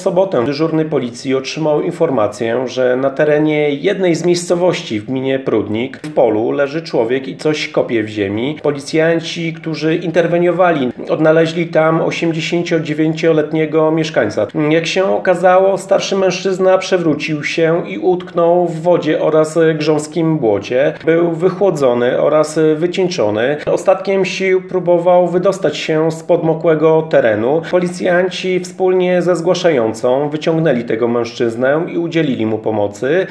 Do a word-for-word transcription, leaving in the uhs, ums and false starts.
W sobotę dyżurny policji otrzymał informację, że na terenie jednej z miejscowości w gminie Prudnik w polu leży człowiek i coś kopie w ziemi. Policjanci, którzy interweniowali, odnaleźli tam osiemdziesięciodziewięcioletniego mieszkańca. Jak się okazało, starszy mężczyzna przewrócił się i utknął w wodzie oraz grząskim błocie. Był wychłodzony oraz wycieńczony. Ostatkiem sił próbował wydostać się z podmokłego terenu. Policjanci wspólnie ze zgłaszającą wyciągnęli tego mężczyznę i udzielili mu pomocy.